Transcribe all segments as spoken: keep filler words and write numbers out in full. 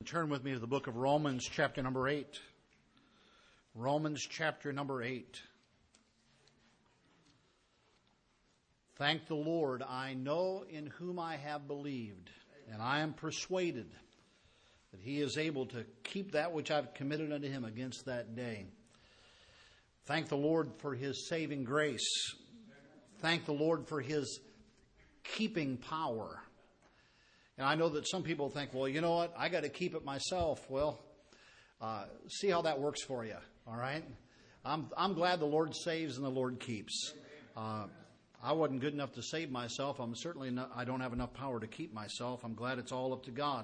Turn with me to the book of Romans, chapter number eight. Romans, chapter number eight. Thank the Lord, I know in whom I have believed, and I am persuaded that he is able to keep that which I've committed unto him against that day. Thank the Lord for his saving grace. Thank the Lord for his keeping power. And I know that some people think, well, you know what, I got to keep it myself. Well, uh, see how that works for you, all right? I'm I'm glad the Lord saves and the Lord keeps. Uh, I wasn't good enough to save myself. I'm certainly not, I don't have enough power to keep myself. I'm glad it's all up to God.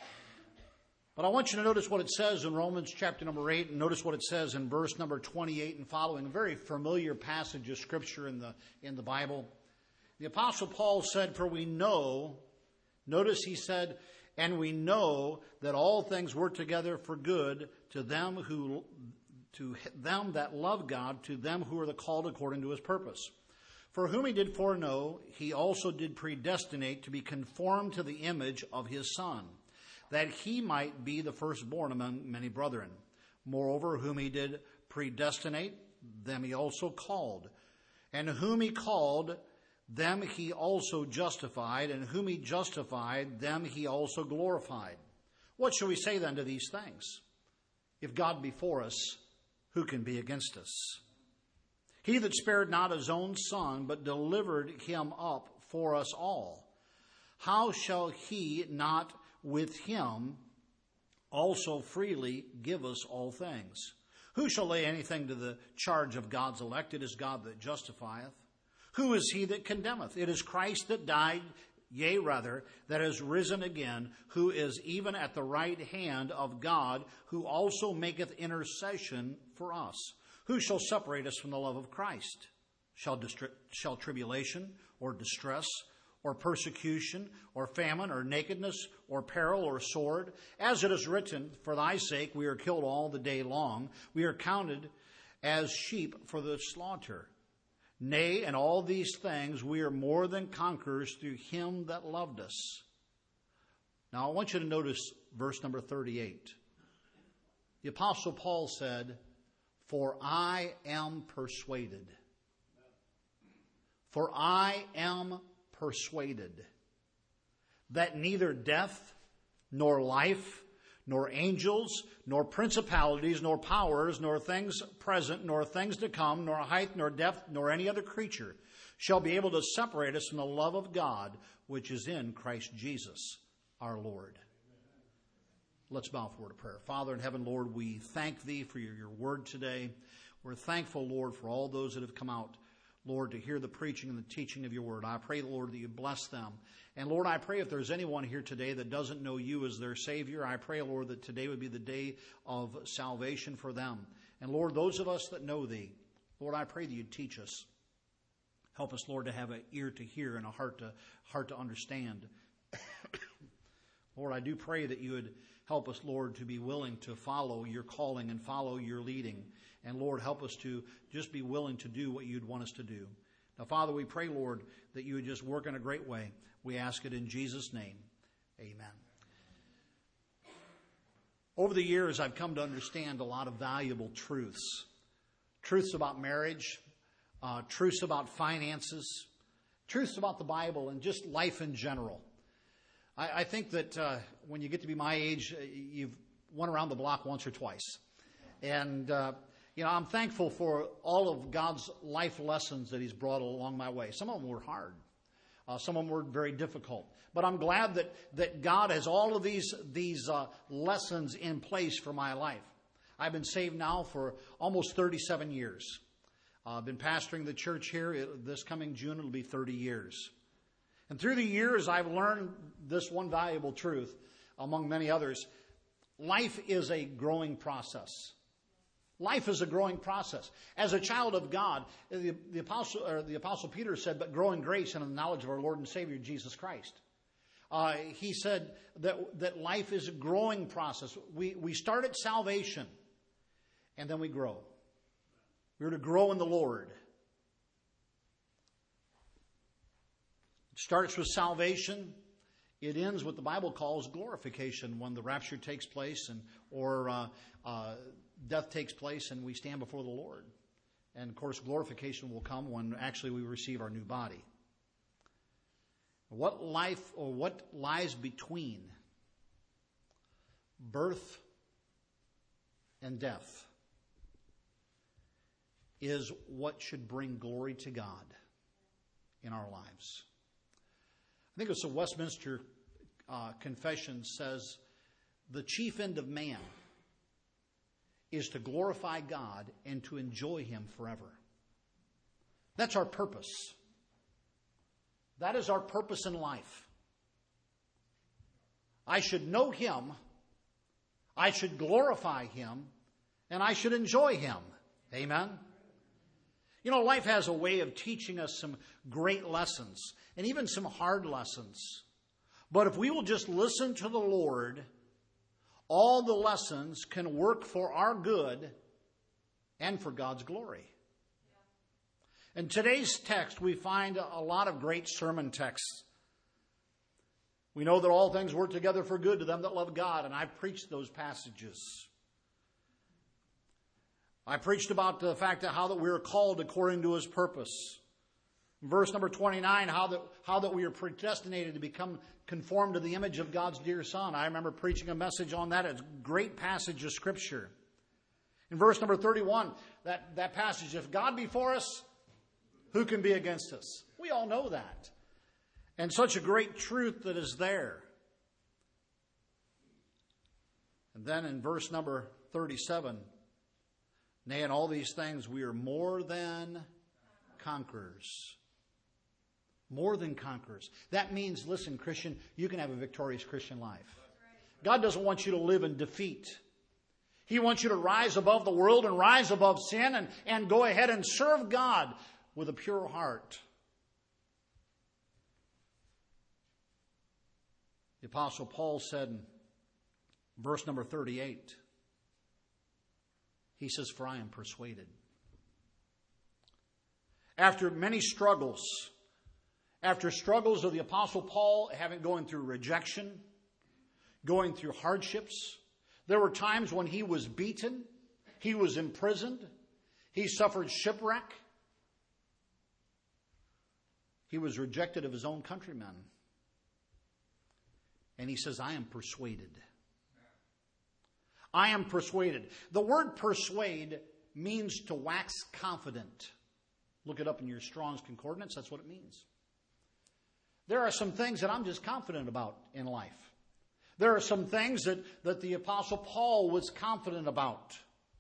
But I want you to notice what it says in Romans chapter number eight, and notice what it says in verse number twenty-eight and following. A very familiar passage of Scripture in the in the Bible. The Apostle Paul said, for we know... Notice he said, and we know that all things work together for good to them who, to them that love God, to them who are the called according to his purpose. For whom he did foreknow, he also did predestinate to be conformed to the image of his Son, that he might be the firstborn among many brethren. Moreover, whom he did predestinate, them he also called. And whom he called, them he also justified, and whom he justified, them he also glorified. What shall we say then to these things? If God be for us, who can be against us? He that spared not his own Son, but delivered him up for us all, how shall he not with him also freely give us all things? Who shall lay anything to the charge of God's elect? It is God that justifieth. Who is he that condemneth? It is Christ that died, yea, rather, that is risen again, who is even at the right hand of God, who also maketh intercession for us. Who shall separate us from the love of Christ? Shall, distri- shall tribulation, or distress, or persecution, or famine, or nakedness, or peril, or sword? As it is written, for thy sake we are killed all the day long. We are counted as sheep for the slaughter. Nay, in all these things we are more than conquerors through him that loved us. Now I want you to notice verse number thirty-eight. The Apostle Paul said, for I am persuaded. For I am persuaded that neither death, nor life, nor angels, nor principalities, nor powers, nor things present, nor things to come, nor height, nor depth, nor any other creature shall be able to separate us from the love of God, which is in Christ Jesus, our Lord. Let's bow forward to prayer. Father in heaven, Lord, we thank thee for your, your word today. We're thankful, Lord, for all those that have come out, Lord, to hear the preaching and the teaching of your word. I pray, Lord, that you bless them. And Lord, I pray if there's anyone here today that doesn't know you as their Savior, I pray, Lord, that today would be the day of salvation for them. And Lord, those of us that know thee, Lord, I pray that you'd teach us. Help us, Lord, to have an ear to hear and a heart to heart to understand. Lord, I do pray that you would help us, Lord, to be willing to follow your calling and follow your leading. And Lord, help us to just be willing to do what you'd want us to do. Now, Father, we pray, Lord, that you would just work in a great way. We ask it in Jesus' name. Amen. Over the years, I've come to understand a lot of valuable truths. Truths about marriage, uh, truths about finances, truths about the Bible, and just life in general. I, I think that uh, when you get to be my age, you've went around the block once or twice. And, uh, you know, I'm thankful for all of God's life lessons that he's brought along my way. Some of them were hard. Uh, some of them were very difficult. But I'm glad that, that God has all of these, these uh, lessons in place for my life. I've been saved now for almost thirty-seven years. Uh, I've been pastoring the church here. It, this coming June, it'll be thirty years. And through the years, I've learned this one valuable truth, among many others. Life is a growing process. Life is a growing process. As a child of God, the, the apostle or the apostle Peter said, "But grow in grace and in the knowledge of our Lord and Savior Jesus Christ." Uh, he said that that life is a growing process. We we start at salvation, and then we grow. We're to grow in the Lord. It starts with salvation. it ends what the Bible calls glorification, when the rapture takes place and or uh, uh, death takes place and we stand before the Lord. And, of course, glorification will come when actually we receive our new body. What life or what lies between birth and death is what should bring glory to God in our lives. I think it's the Westminster uh, Confession says, the chief end of man is to glorify God and to enjoy Him forever. That's our purpose. That is our purpose in life. I should know Him, I should glorify Him, and I should enjoy Him. Amen? You know, life has a way of teaching us some great lessons, and even some hard lessons. But if we will just listen to the Lord, all the lessons can work for our good and for God's glory. In today's text, we find a lot of great sermon texts. We know that all things work together for good to them that love God, and I've preached those passages. I preached about the fact that how that we are called according to His purpose. In verse number twenty-nine, how that, how that we are predestinated to become conformed to the image of God's dear Son. I remember preaching a message on that. It's a great passage of Scripture. In verse number thirty-one, that, that passage, if God be for us, who can be against us? We all know that. And such a great truth that is there. And then in verse number thirty-seven, nay, in all these things we are more than conquerors. More than conquerors. That means, listen, Christian, you can have a victorious Christian life. God doesn't want you to live in defeat. He wants you to rise above the world and rise above sin and, and go ahead and serve God with a pure heart. The Apostle Paul said in verse number thirty-eight, he says, for I am persuaded. After many struggles, after struggles of the Apostle Paul having going through rejection, going through hardships, there were times when he was beaten, he was imprisoned, he suffered shipwreck, he was rejected of his own countrymen. And he says, I am persuaded. I am persuaded. The word persuade means to wax confident. Look it up in your Strong's Concordance. That's what it means. There are some things that I'm just confident about in life. There are some things that, that the Apostle Paul was confident about.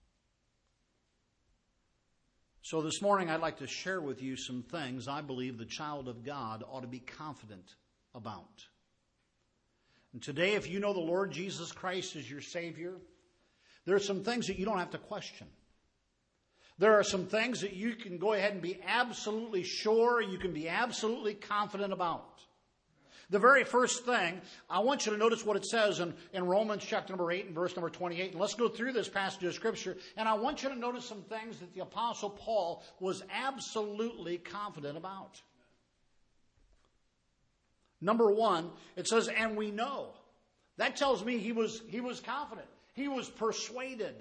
So this morning I'd like to share with you some things I believe the child of God ought to be confident about. And today, if you know the Lord Jesus Christ as your Savior, there are some things that you don't have to question. There are some things that you can go ahead and be absolutely sure, you can be absolutely confident about. The very first thing, I want you to notice what it says in, in Romans chapter number eight and verse number twenty-eight. And let's go through this passage of Scripture. And I want you to notice some things that the Apostle Paul was absolutely confident about. Number one, it says, and we know. That tells me he was, he was confident. He was persuaded.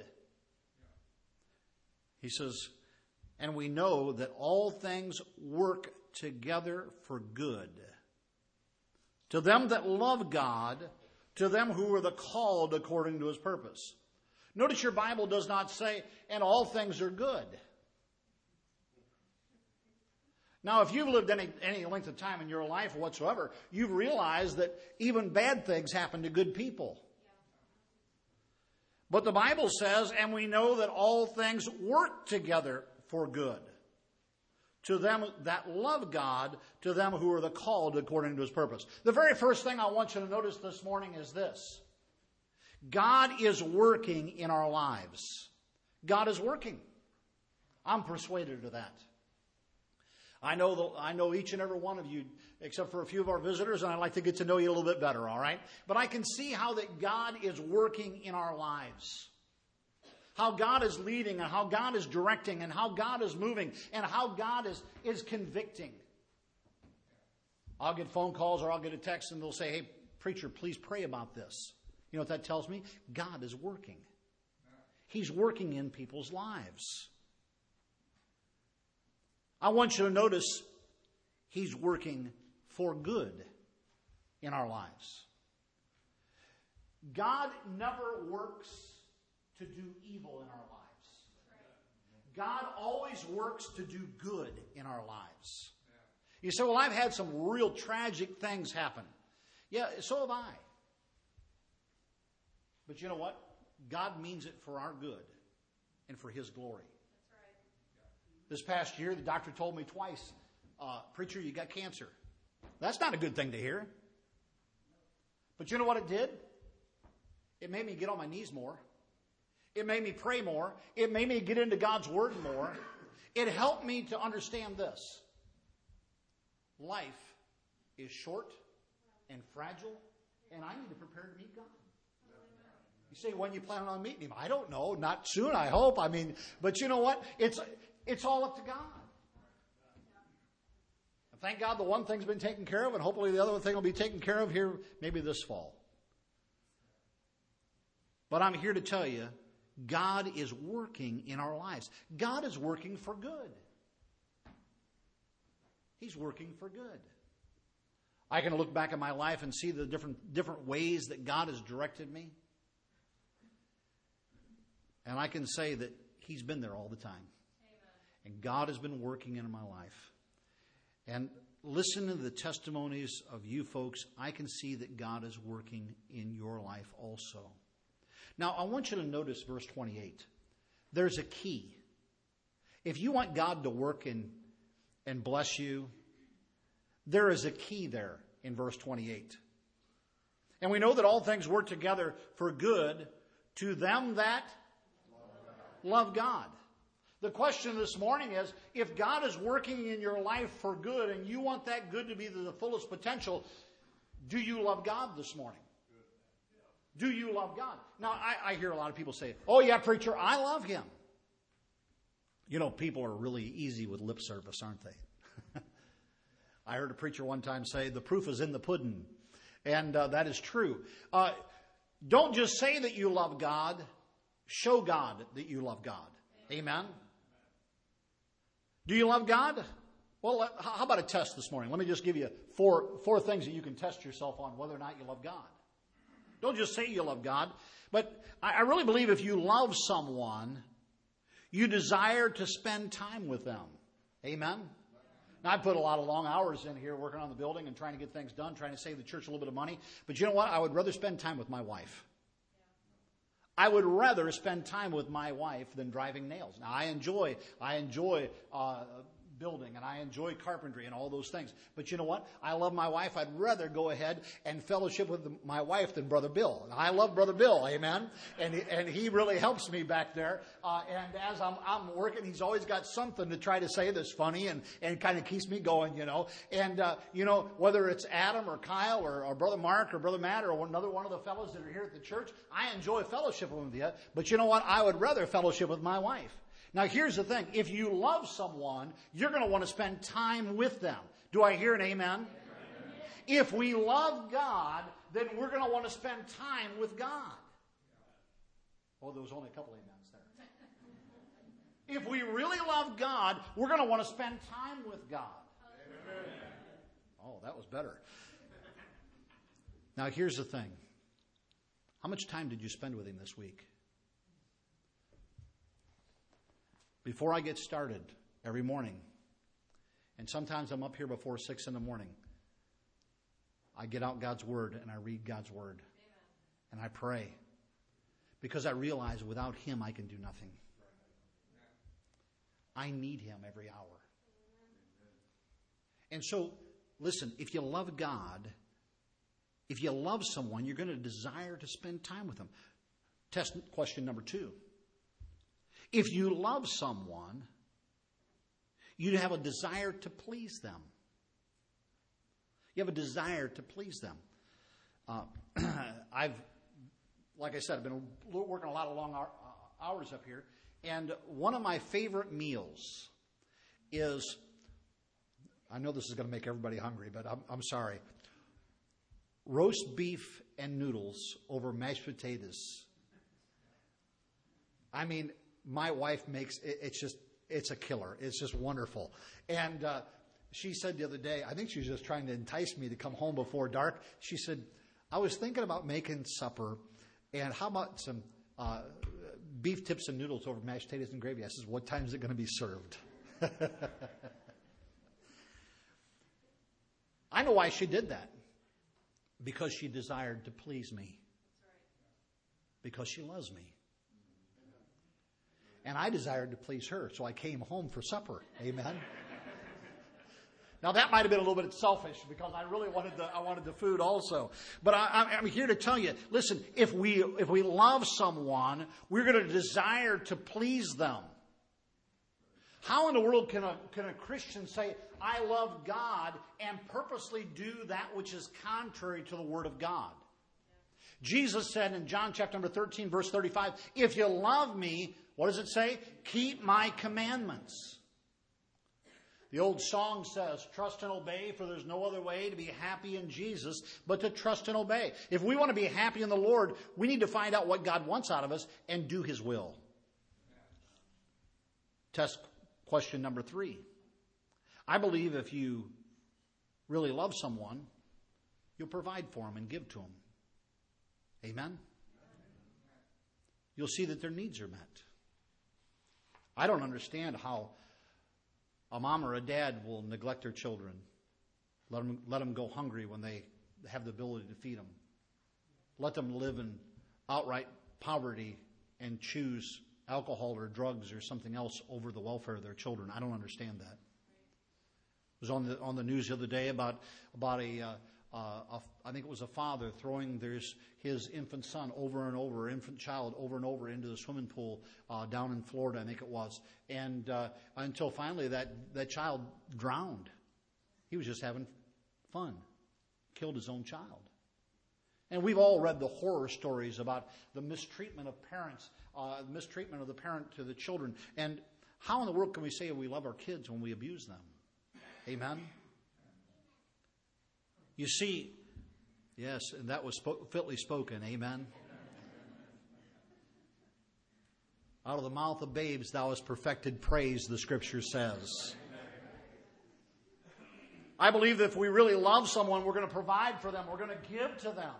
He says, and we know that all things work together for good. To them that love God, to them who are the called according to His purpose. Notice your Bible does not say, and all things are good. Now, if you've lived any, any length of time in your life whatsoever, you've realized that even bad things happen to good people. But the Bible says, and we know that all things work together for good. To them that love God, to them who are the called according to His purpose. The very first thing I want you to notice this morning is this. God is working in our lives. God is working. I'm persuaded of that. I know the, I know each and every one of you, except for a few of our visitors, and I'd like to get to know you a little bit better, all right? But I can see how that God is working in our lives. How God is leading and how God is directing and how God is moving and how God is, is convicting. I'll get phone calls or I'll get a text and they'll say, hey, Preacher, please pray about this. You know what that tells me? God is working. He's working in people's lives. I want you to notice He's working for good in our lives. God never works to do evil in our lives. God always works to do good in our lives. You say, well, I've had some real tragic things happen. Yeah, so have I. But you know what? God means it for our good and for His glory. That's right. This past year, the doctor told me twice, uh, Preacher, you got cancer. That's not a good thing to hear. But you know what it did? It made me get on my knees more. It made me pray more. It made me get into God's Word more. It helped me to understand this. Life is short and fragile, and I need to prepare to meet God. You say, when you plan on meeting Him? I don't know. Not soon, I hope. I mean, but you know what? It's it's all up to God. And thank God the one thing's been taken care of, and hopefully the other thing will be taken care of here maybe this fall. But I'm here to tell you, God is working in our lives. God is working for good. He's working for good. I can look back at my life and see the different different ways that God has directed me. And I can say that He's been there all the time. Amen. And God has been working in my life. And listen to the testimonies of you folks. I can see that God is working in your life also. Now, I want you to notice verse twenty-eight. There's a key. If you want God to work and, and bless you, there is a key there in verse twenty-eight. And we know that all things work together for good to them that love God. The question this morning is, if God is working in your life for good and you want that good to be to the fullest potential, do you love God this morning? Do you love God? Now, I, I hear a lot of people say, oh yeah, preacher, I love Him. You know, people are really easy with lip service, aren't they? I heard a preacher one time say, the proof is in the pudding. And uh, that is true. Uh, don't just say that you love God. Show God that you love God. Amen? Do you love God? Well, how about a test this morning? Let me just give you four, four things that you can test yourself on whether or not you love God. Don't just say you love God. But I really believe if you love someone, you desire to spend time with them. Amen? Now, I put a lot of long hours in here working on the building and trying to get things done, trying to save the church a little bit of money. But you know what? I would rather spend time with my wife. I would rather spend time with my wife than driving nails. Now, I enjoy, I enjoy uh, building and I enjoy carpentry and all those things. But you know what? I love my wife. I'd rather go ahead and fellowship with my wife than Brother Bill. I love Brother Bill, amen? And he, and he really helps me back there. Uh, and as I'm, I'm working, he's always got something to try to say that's funny and, and kind of keeps me going, you know. And, uh, you know, whether it's Adam or Kyle or, or Brother Mark or Brother Matt or another one of the fellows that are here at the church, I enjoy fellowship with you. But you know what? I would rather fellowship with my wife. Now, here's the thing. If you love someone, you're going to want to spend time with them. Do I hear an amen? Amen. If we love God, then we're going to want to spend time with God. Oh, there was only a couple amens there. If we really love God, we're going to want to spend time with God. Amen. Oh, that was better. Now, here's the thing. How much time did you spend with Him this week? Before I get started every morning, and sometimes I'm up here before six in the morning, I get out God's Word and I read God's Word. Amen. And I pray. Because I realize without Him I can do nothing. I need Him every hour. And so, listen, if you love God, if you love someone, you're going to desire to spend time with them. Test question number two. If you love someone, you have a desire to please them. You have a desire to please them. Uh, I've, like I said, I've been working a lot of long hours up here. And one of my favorite meals is, I know this is going to make everybody hungry, but I'm, I'm sorry. roast beef and noodles over mashed potatoes. I mean, my wife makes it, it's just, it's a killer. It's just wonderful. And uh, she said the other day, I think she was just trying to entice me to come home before dark. She said, I was thinking about making supper, and how about some uh, beef tips and noodles over mashed potatoes and gravy? I says, what time is it going to be served? I know why she did that. Because she desired to please me. Because she loves me. And I desired to please her, so I came home for supper. Amen. Now that might have been a little bit selfish because I really wanted the I wanted the food also. But I, I'm here to tell you, listen, if we if we love someone, we're going to desire to please them. How in the world can a can a Christian say, I love God, and purposely do that which is contrary to the Word of God? Jesus said in John chapter number thirteen, verse thirty-five, if you love me, what does it say? Keep my commandments. The old song says, trust and obey, for there's no other way to be happy in Jesus but to trust and obey. If we want to be happy in the Lord, we need to find out what God wants out of us and do His will. Test question number three. I believe if you really love someone, you'll provide for them and give to them. Amen? You'll see that their needs are met. I don't understand how a mom or a dad will neglect their children. Let them, let them go hungry when they have the ability to feed them. Let them live in outright poverty and choose alcohol or drugs or something else over the welfare of their children. I don't understand that. It was on the on the news the other day about about a, uh, uh, a I think it was a father throwing there's his infant son over and over, infant child over and over into the swimming pool uh, down in Florida, I think it was, and uh, until finally that that child drowned. He was just having fun, killed his own child. And we've all read the horror stories about the mistreatment of parents, uh, mistreatment of the parent to the children. And how in the world can we say we love our kids when we abuse them? Amen? You see, yes, and that was spo- fitly spoken. Amen? Out of the mouth of babes thou hast perfected praise, the Scripture says. I believe that if we really love someone, we're going to provide for them. We're going to give to them.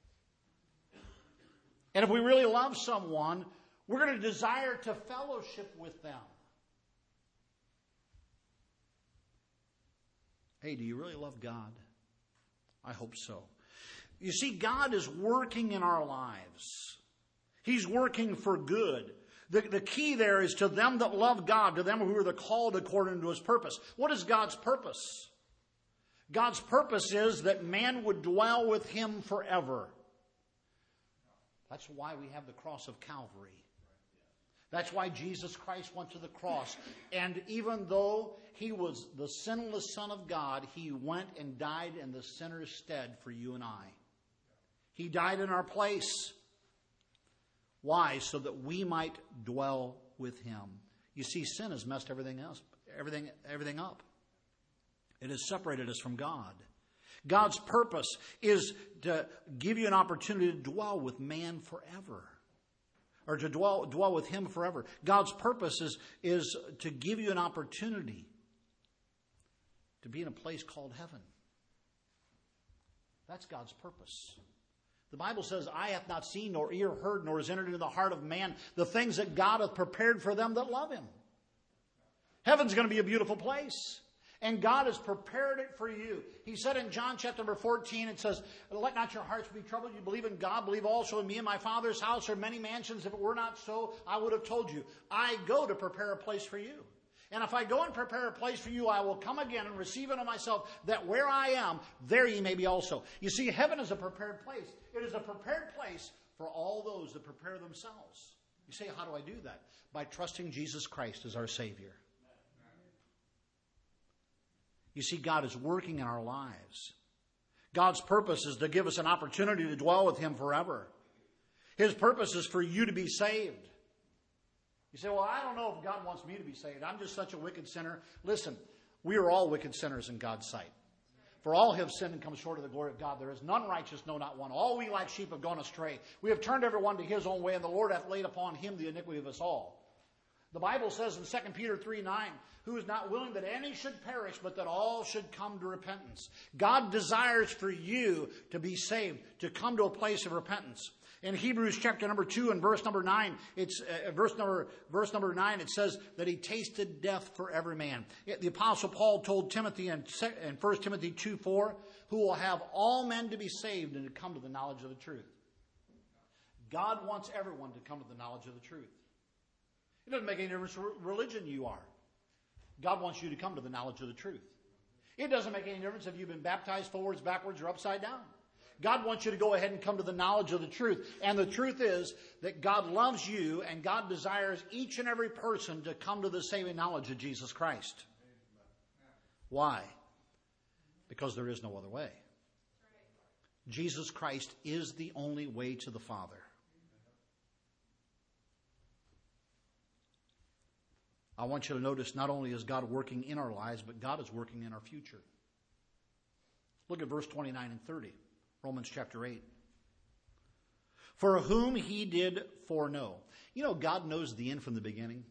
And if we really love someone, we're going to desire to fellowship with them. Hey, do you really love God? I hope so. You see, God is working in our lives. He's working for good. The, the key there is to them that love God, to them who are the called according to His purpose. What is God's purpose? God's purpose is that man would dwell with Him forever. That's why we have the cross of Calvary. That's why Jesus Christ went to the cross. And even though He was the sinless Son of God, He went and died in the sinner's stead for you and I. He died in our place. Why? So that we might dwell with Him. You see, sin has messed everything else, everything, everything up. It has separated us from God. God's purpose is to give you an opportunity to dwell with man forever. Or to dwell, dwell with Him forever. God's purpose is, is to give you an opportunity to be in a place called heaven. That's God's purpose. The Bible says, eye hath not seen, nor ear heard, nor has entered into the heart of man the things that God hath prepared for them that love Him. Heaven's going to be a beautiful place. And God has prepared it for you. He said in John chapter number fourteen, it says, let not your hearts be troubled. You believe in God, believe also in me. In my Father's house are many mansions. If it were not so, I would have told you. I go to prepare a place for you. And if I go and prepare a place for you, I will come again and receive it on myself, that where I am, there ye may be also. You see, heaven is a prepared place. It is a prepared place for all those that prepare themselves. You say, how do I do that? By trusting Jesus Christ as our Savior. You see, God is working in our lives. God's purpose is to give us an opportunity to dwell with Him forever. His purpose is for you to be saved. You say, well, I don't know if God wants me to be saved. I'm just such a wicked sinner. Listen, we are all wicked sinners in God's sight. For all have sinned and come short of the glory of God. There is none righteous, no, not one. All we like sheep have gone astray. We have turned every one to his own way, and the Lord hath laid upon him the iniquity of us all. The Bible says in Second Peter three nine, who is not willing that any should perish, but that all should come to repentance. God desires for you to be saved, to come to a place of repentance. In Hebrews chapter number two and verse number nine, it's uh, verse number verse number nine. It says that he tasted death for every man. The Apostle Paul told Timothy in, in First Timothy two four, who will have all men to be saved and to come to the knowledge of the truth. God wants everyone to come to the knowledge of the truth. It doesn't make any difference what religion you are. God wants you to come to the knowledge of the truth. It doesn't make any difference if you've been baptized forwards, backwards, or upside down. God wants you to go ahead and come to the knowledge of the truth. And the truth is that God loves you and God desires each and every person to come to the saving knowledge of Jesus Christ. Why? Because there is no other way. Jesus Christ is the only way to the Father. I want you to notice not only is God working in our lives, but God is working in our future. Look at verse twenty-nine and thirty. Romans chapter eight. For whom he did foreknow. You know, God knows the end from the beginning.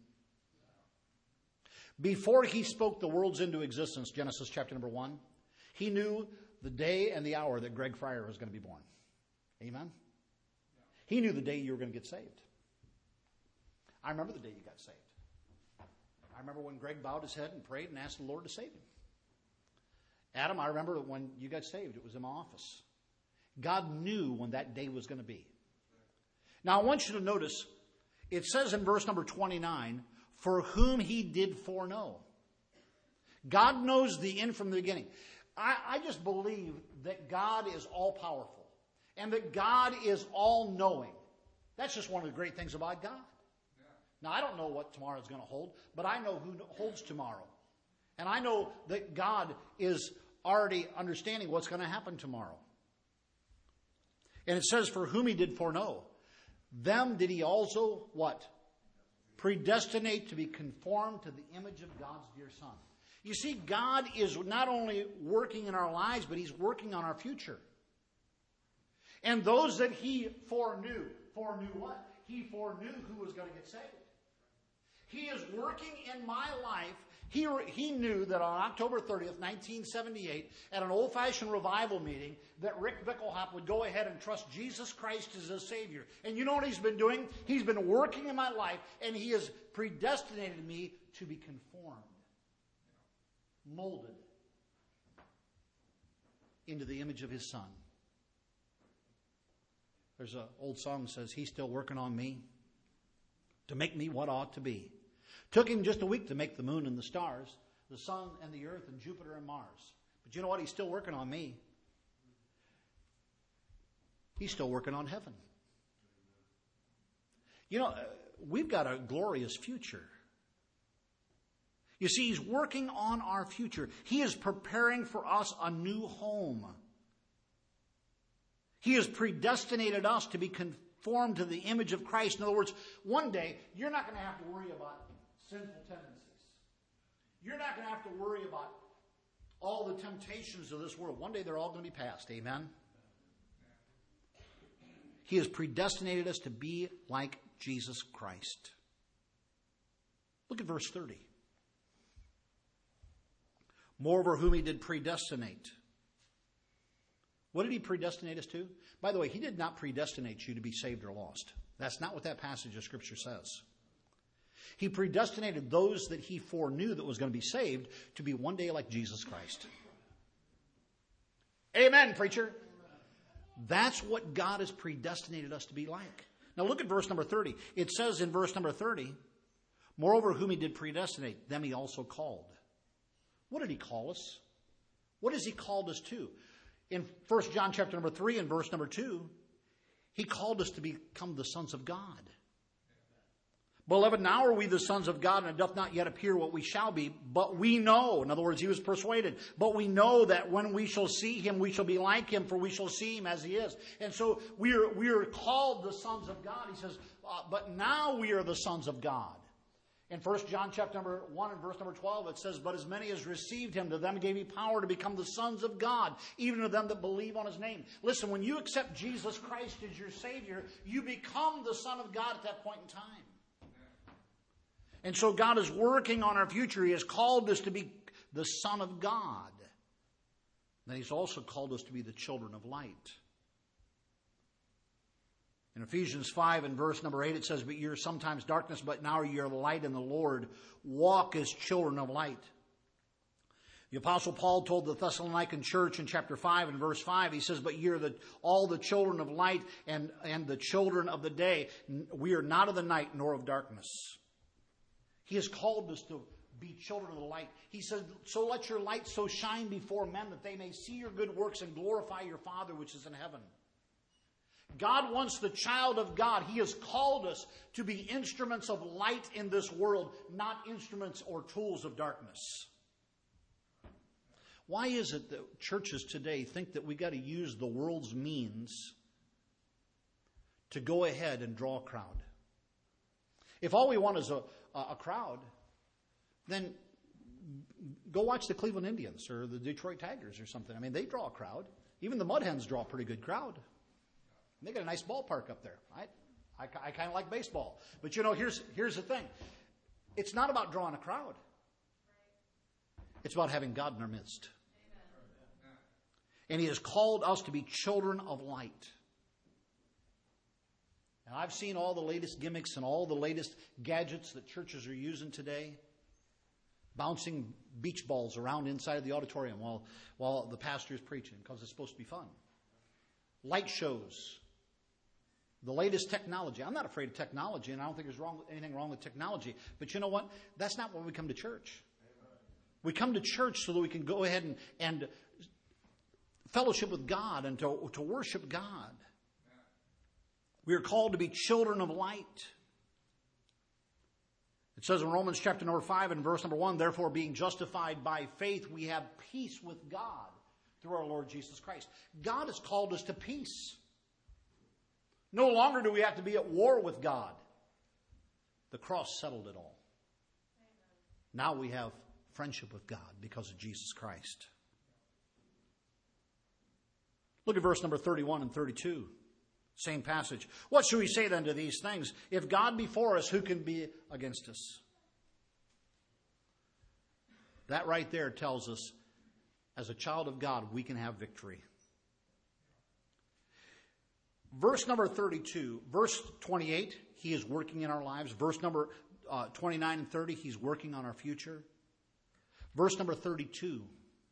Before he spoke the worlds into existence, Genesis chapter number one, he knew the day and the hour that Greg Fryer was going to be born. Amen? He knew the day you were going to get saved. I remember the day you got saved. I remember when Greg bowed his head and prayed and asked the Lord to save him. Adam, I remember when you got saved. It was in my office. God knew when that day was going to be. Now, I want you to notice, it says in verse number twenty-nine, for whom he did foreknow. God knows the end from the beginning. I, I just believe that God is all-powerful and that God is all-knowing. That's just one of the great things about God. Now, I don't know what tomorrow is going to hold, but I know who holds tomorrow. And I know that God is already understanding what's going to happen tomorrow. And it says, for whom he did foreknow, them did he also, what? Predestinate to be conformed to the image of God's dear Son. You see, God is not only working in our lives, but he's working on our future. And those that he foreknew, foreknew what? He foreknew who was going to get saved. He is working in my life. He, he knew that on October thirtieth, nineteen seventy-eight, at an old-fashioned revival meeting, that Rick Bickelhop would go ahead and trust Jesus Christ as his Savior. And you know what he's been doing? He's been working in my life, and he has predestinated me to be conformed, molded into the image of his Son. There's an old song that says, he's still working on me to make me what I ought to be. Took him just a week to make the moon and the stars, the sun and the earth and Jupiter and Mars. But you know what? He's still working on me. He's still working on heaven. You know, we've got a glorious future. You see, he's working on our future. He is preparing for us a new home. He has predestinated us to be conformed to the image of Christ. In other words, one day, you're not going to have to worry about sinful tendencies. You're not going to have to worry about all the temptations of this world. One day, they're all going to be past. Amen? He has predestinated us to be like Jesus Christ. Look at verse thirty. Moreover, whom he did predestinate. What did he predestinate us to? By the way, he did not predestinate you to be saved or lost. That's not what that passage of Scripture says. He predestinated those that he foreknew that was going to be saved to be one day like Jesus Christ. Amen, preacher. That's what God has predestinated us to be like. Now look at verse number thirty. It says in verse number thirty, moreover, whom he did predestinate, them he also called. What did he call us? What has he called us to? In First John chapter number three and verse number two, he called us to become the sons of God. Beloved, now are we the sons of God, and it doth not yet appear what we shall be, but we know. In other words, he was persuaded. But we know that when we shall see him, we shall be like him, for we shall see him as he is. And so we are, we are called the sons of God. He says, uh, but now we are the sons of God. In First John chapter number one and verse number twelve, it says, "But as many as received him, to them gave he power to become the sons of God, even to them that believe on his name." Listen, when you accept Jesus Christ as your Savior, you become the Son of God at that point in time. And so God is working on our future. He has called us to be the Son of God. Then He's also called us to be the children of light. In Ephesians five and verse number eight, it says, "But you're sometimes darkness, but now you're light in the Lord. Walk as children of light." The Apostle Paul told the Thessalonican church in chapter five and verse five, he says, "But you're the, all the children of light and, and the children of the day. We are not of the night nor of darkness." He has called us to be children of the light. He said, "So let your light so shine before men that they may see your good works and glorify your Father which is in heaven." God wants the child of God. He has called us to be instruments of light in this world, not instruments or tools of darkness. Why is it that churches today think that we got to use the world's means to go ahead and draw a crowd? If all we want is a, a crowd, then go watch the Cleveland Indians or the Detroit Tigers or something. I mean, they draw a crowd. Even the Mud Hens draw a pretty good crowd. And they got a nice ballpark up there. I, I, I kind of like baseball. But, you know, here's, here's the thing. It's not about drawing a crowd. It's about having God in our midst. Amen. And He has called us to be children of light. Now, I've seen all the latest gimmicks and all the latest gadgets that churches are using today. Bouncing beach balls around inside of the auditorium while, while the pastor is preaching because it's supposed to be fun. Light shows. The latest technology. I'm not afraid of technology, and I don't think there's wrong, anything wrong with technology. But you know what? That's not why we come to church. Amen. We come to church so that we can go ahead and, and fellowship with God and to, to worship God. Amen. We are called to be children of light. It says in Romans chapter number five and verse number one, "Therefore, being justified by faith, we have peace with God through our Lord Jesus Christ." God has called us to peace. No longer do we have to be at war with God. The cross settled it all. Amen. Now we have friendship with God because of Jesus Christ. Look at verse number thirty-one and thirty-two. Same passage. "What shall we say then to these things? If God be for us, who can be against us?" That right there tells us, as a child of God, we can have victory. Verse number thirty-two. Verse twenty-eight, He is working in our lives. Verse number uh, twenty-nine and thirty, He's working on our future. Verse number thirty-two.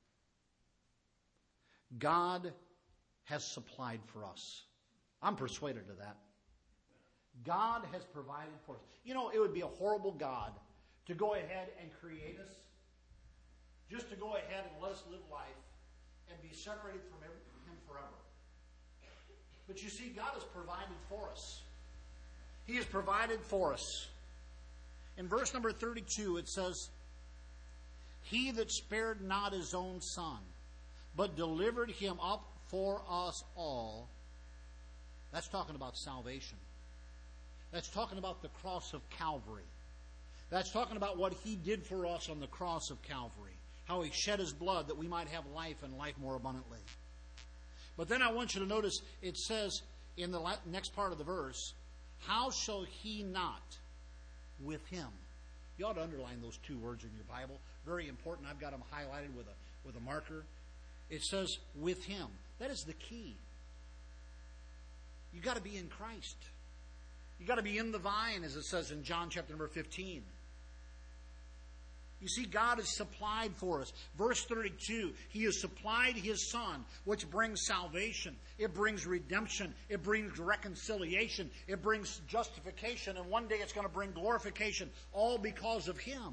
God has supplied for us. I'm persuaded of that. God has provided for us. You know, it would be a horrible God to go ahead and create us, just to go ahead and let us live life and be separated from Him forever. But you see, God has provided for us. He has provided for us. In verse number thirty-two, it says, "He that spared not His own Son, but delivered Him up for us all." That's talking about salvation. That's talking about the cross of Calvary. That's talking about what He did for us on the cross of Calvary. How He shed His blood that we might have life and life more abundantly. But then I want you to notice it says in the next part of the verse, "How shall He not with Him?" You ought to underline those two words in your Bible. Very important. I've got them highlighted with a, with a marker. It says, with Him. That is the key. You've got to be in Christ. You've got to be in the vine, as it says in John chapter number fifteen. You see, God has supplied for us. Verse thirty-two, He has supplied His Son, which brings salvation. It brings redemption. It brings reconciliation. It brings justification. And one day it's going to bring glorification. All because of Him.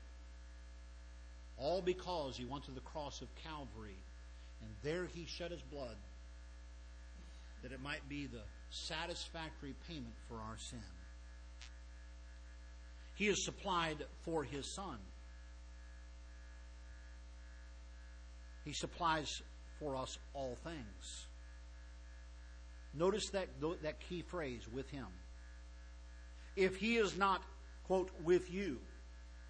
All because He went to the cross of Calvary. And there He shed His blood, that it might be the satisfactory payment for our sin. He has supplied for His Son. He supplies for us all things. Notice that, that key phrase, with Him. If He is not, quote, with you,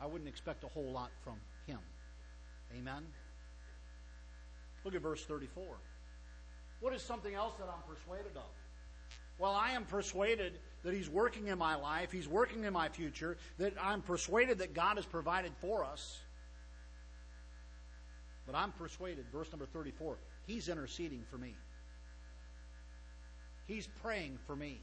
I wouldn't expect a whole lot from him. Amen? Look at verse thirty-four. What is something else that I'm persuaded of? Well, I am persuaded that He's working in my life, He's working in my future, that I'm persuaded that God has provided for us. But I'm persuaded, verse number thirty-four, He's interceding for me. He's praying for me.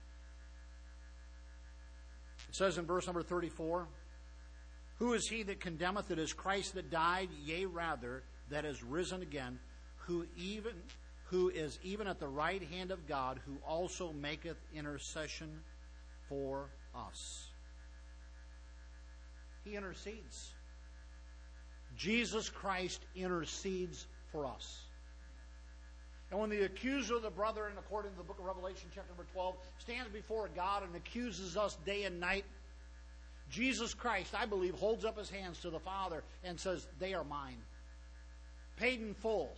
It says in verse number thirty-four, who is he that condemneth? It is Christ that died, yea, rather, that is risen again, who even who is even at the right hand of God, who also maketh intercession for us. He intercedes. Jesus Christ intercedes for us. And when the accuser of the brethren, according to the book of Revelation, chapter number twelve, stands before God and accuses us day and night, Jesus Christ, I believe, holds up His hands to the Father and says, they are mine. Paid in full.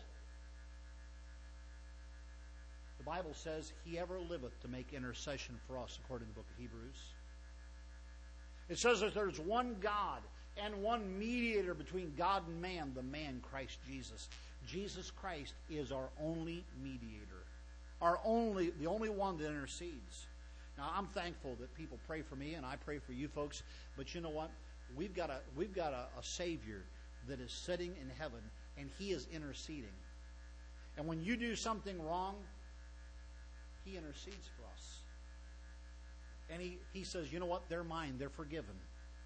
The Bible says, He ever liveth to make intercession for us, according to the book of Hebrews. It says that there's one God and one mediator between God and man, the man Christ Jesus. Jesus Christ is our only mediator, our only, the only one that intercedes. Now, I'm thankful that people pray for me, and I pray for you folks. But you know what? We've got a we've got a, a Savior that is sitting in heaven, and He is interceding. And when you do something wrong, He intercedes for us. And He, he says, you know what? They're mine. They're forgiven.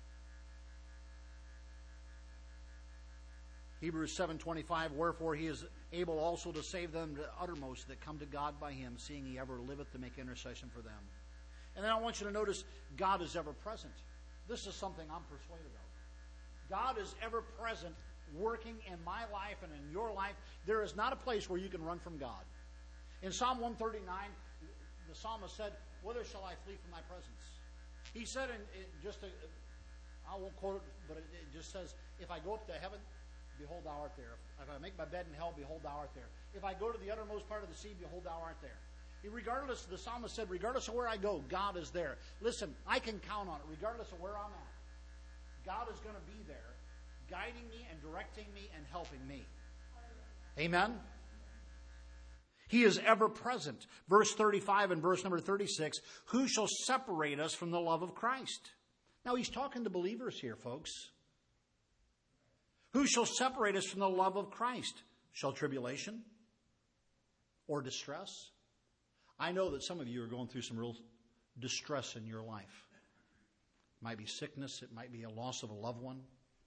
Hebrews seven twenty-five, wherefore He is able also to save them to the uttermost that come to God by Him, seeing He ever liveth to make intercession for them. And then I want you to notice, God is ever present. This is something I'm persuaded of. God is ever present, working in my life and in your life. There is not a place where you can run from God. In Psalm one thirty-nine, the psalmist said, whither shall I flee from Thy presence? He said, in, in just a, I won't quote it, but it, it just says, if I go up to heaven, behold, Thou art there. If I make my bed in hell, behold, Thou art there. If I go to the uttermost part of the sea, behold, Thou art there. Regardless, the psalmist said, regardless of where I go, God is there. Listen, I can count on it. Regardless of where I'm at, God is going to be there, guiding me and directing me and helping me. Amen? He is ever present. Verse thirty-five and verse number thirty-six, who shall separate us from the love of Christ? Now, he's talking to believers here, folks. Who shall separate us from the love of Christ? Shall tribulation or distress? I know that some of you are going through some real distress in your life. It might be sickness. It might be a loss of a loved one.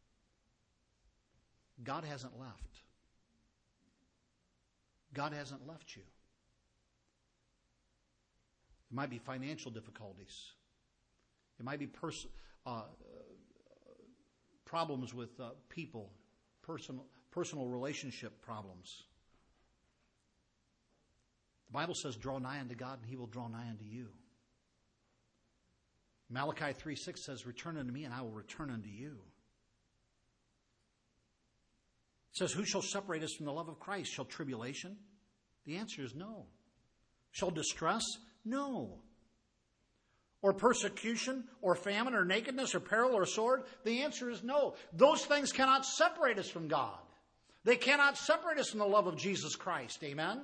God hasn't left. God hasn't left you. It might be financial difficulties. It might be pers- uh, problems with uh, people, personal, personal relationship problems. The Bible says, draw nigh unto God, and He will draw nigh unto you. Malachi three six says, return unto me, and I will return unto you. It says, who shall separate us from the love of Christ? Shall tribulation? The answer is no. Shall distress? No. Or persecution, or famine, or nakedness, or peril, or sword? The answer is no. Those things cannot separate us from God. They cannot separate us from the love of Jesus Christ. Amen?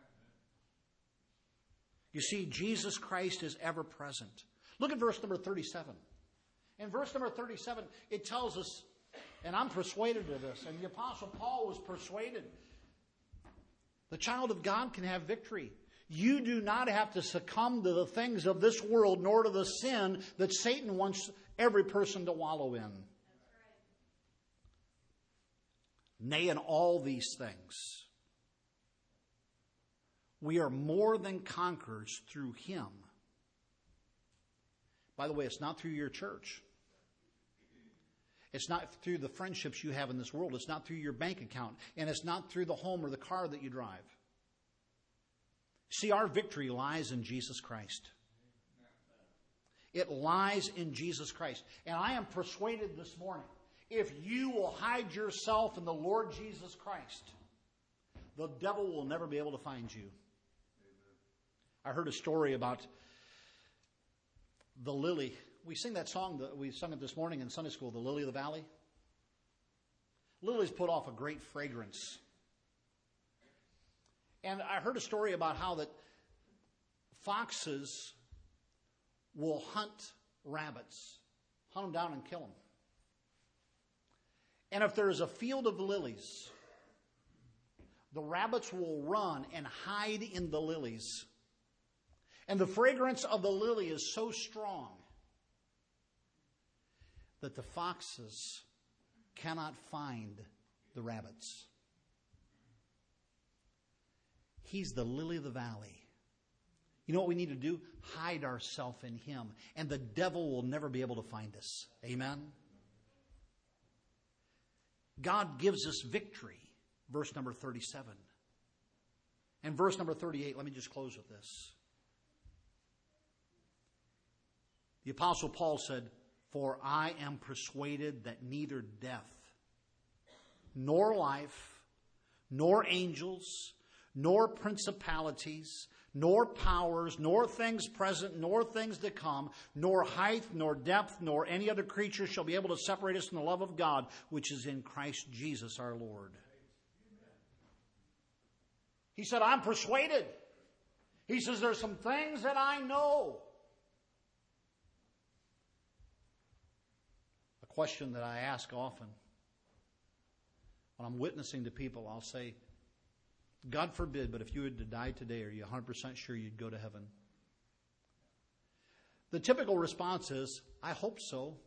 You see, Jesus Christ is ever present. Look at verse number thirty-seven. In verse number thirty-seven, it tells us, and I'm persuaded of this, and the Apostle Paul was persuaded, the child of God can have victory. You do not have to succumb to the things of this world, nor to the sin that Satan wants every person to wallow in. That's right. Nay, in all these things, we are more than conquerors through Him. By the way, it's not through your church. It's not through the friendships you have in this world. It's not through your bank account. And it's not through the home or the car that you drive. See, our victory lies in Jesus Christ. It lies in Jesus Christ. And I am persuaded this morning, if you will hide yourself in the Lord Jesus Christ, the devil will never be able to find you. I heard a story about the lily we sing that song that we sung it this morning in Sunday school, The Lily of the Valley. Lilies put off a great fragrance. And I heard a story about how that foxes will hunt rabbits, hunt them down and kill them. And if there is a field of lilies, the rabbits will run and hide in the lilies. And the fragrance of the lily is so strong that the foxes cannot find the rabbits. He's the lily of the valley. You know what we need to do? Hide ourselves in Him. And the devil will never be able to find us. Amen? God gives us victory. Verse number thirty-seven. And verse number thirty-eight, let me just close with this. The Apostle Paul said, "For I am persuaded that neither death, nor life, nor angels, nor principalities, nor powers, nor things present, nor things to come, nor height, nor depth, nor any other creature shall be able to separate us from the love of God, which is in Christ Jesus our Lord." He said, I'm persuaded. He says, there's some things that I know. A question that I ask often when I'm witnessing to people, I'll say, God forbid, but if you had to die today, are you one hundred percent sure you'd go to heaven? The typical response is, I hope so.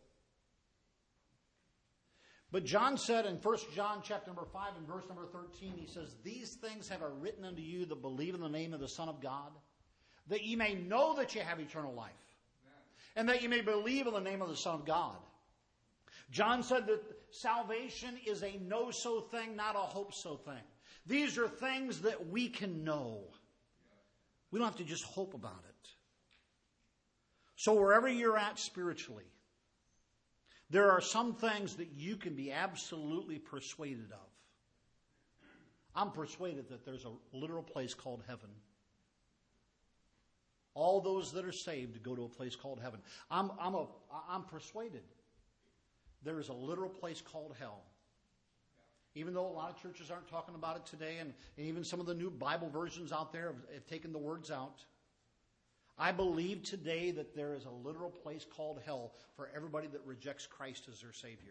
But John said in First John chapter number five and verse number thirteen, he says, these things have I written unto you that believe in the name of the Son of God, that ye may know that ye have eternal life, and that ye may believe in the name of the Son of God. John said that salvation is a know-so thing, not a hope-so thing. These are things that we can know. We don't have to just hope about it. So wherever you're at spiritually, there are some things that you can be absolutely persuaded of. I'm persuaded that there's a literal place called heaven. All those that are saved go to a place called heaven. I'm, I'm, a, I'm persuaded there is a literal place called hell. Even though a lot of churches aren't talking about it today, and, and even some of the new Bible versions out there have, have taken the words out. I believe today that there is a literal place called hell for everybody that rejects Christ as their Savior.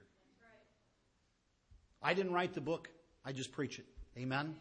I didn't write the book. I just preach it. Amen? Amen.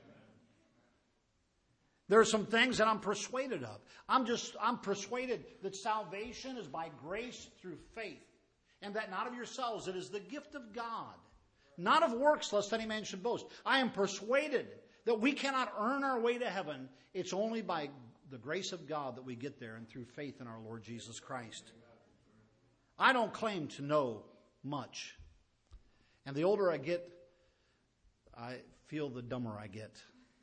There are some things that I'm persuaded of. I'm just, I'm persuaded that salvation is by grace through faith. And that not of yourselves, it is the gift of God. Not of works, lest any man should boast. I am persuaded that we cannot earn our way to heaven. It's only by the grace of God that we get there, and through faith in our Lord Jesus Christ. I don't claim to know much. And the older I get, I feel the dumber I get.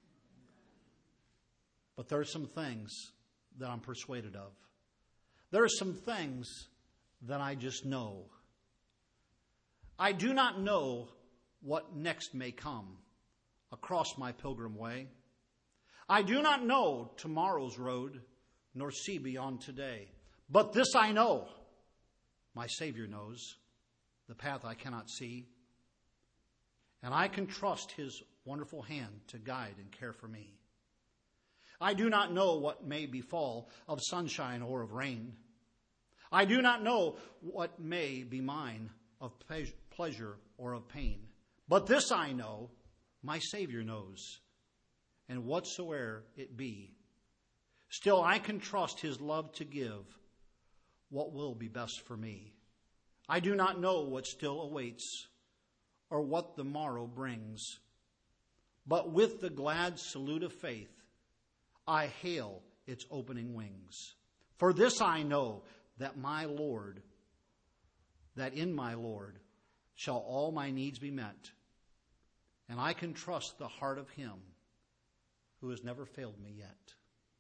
But there are some things that I'm persuaded of. There are some things that I just know. I do not know what next may come across my pilgrim way. I do not know tomorrow's road, nor see beyond today. But this I know, my Savior knows, the path I cannot see. And I can trust His wonderful hand to guide and care for me. I do not know what may befall of sunshine or of rain. I do not know what may be mine of pleasure or of pain. But this I know, my Savior knows. And whatsoever it be, still I can trust His love to give what will be best for me. I do not know what still awaits or what the morrow brings. But with the glad salute of faith, I hail its opening wings. For this I know, that my Lord, that in my Lord shall all my needs be met. And I can trust the heart of Him who has never failed me yet.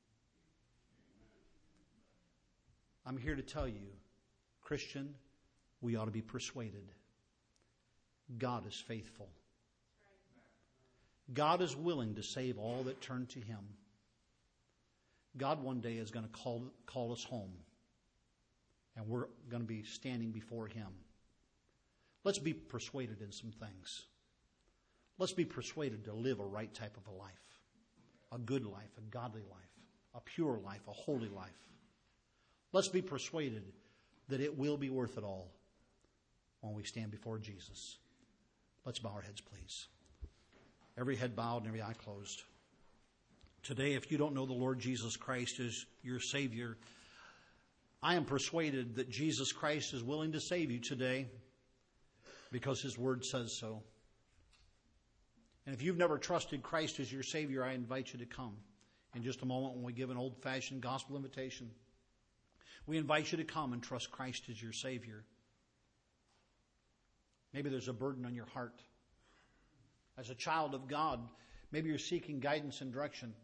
I'm here to tell you, Christian, we ought to be persuaded. God is faithful. God is willing to save all that turn to Him. God one day is going to call, call us home. and we're going to be standing before Him. Let's be persuaded in some things. Let's be persuaded to live a right type of a life, a good life, a godly life, a pure life, a holy life. Let's be persuaded that it will be worth it all when we stand before Jesus. Let's bow our heads, please. Every head bowed and every eye closed. Today, if you don't know the Lord Jesus Christ as your Savior, I am persuaded that Jesus Christ is willing to save you today because His Word says so. And if you've never trusted Christ as your Savior, I invite you to come in just a moment when we give an old-fashioned gospel invitation. We invite you to come and trust Christ as your Savior. Maybe there's a burden on your heart. As a child of God, maybe you're seeking guidance and direction.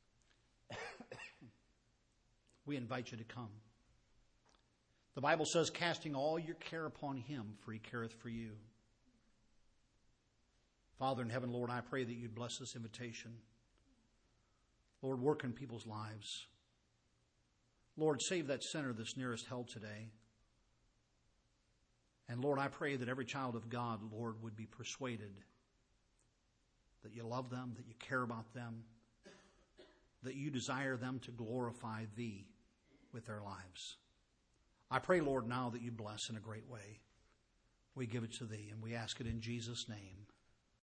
We invite you to come. The Bible says, casting all your care upon Him, for He careth for you. Father in heaven, Lord, I pray that you'd bless this invitation. Lord, work in people's lives. Lord, save that sinner that's nearest hell today. And Lord, I pray that every child of God, Lord, would be persuaded that you love them, that you care about them, that you desire them to glorify Thee with their lives. I pray, Lord, now that you bless in a great way. We give it to Thee, and we ask it in Jesus' name.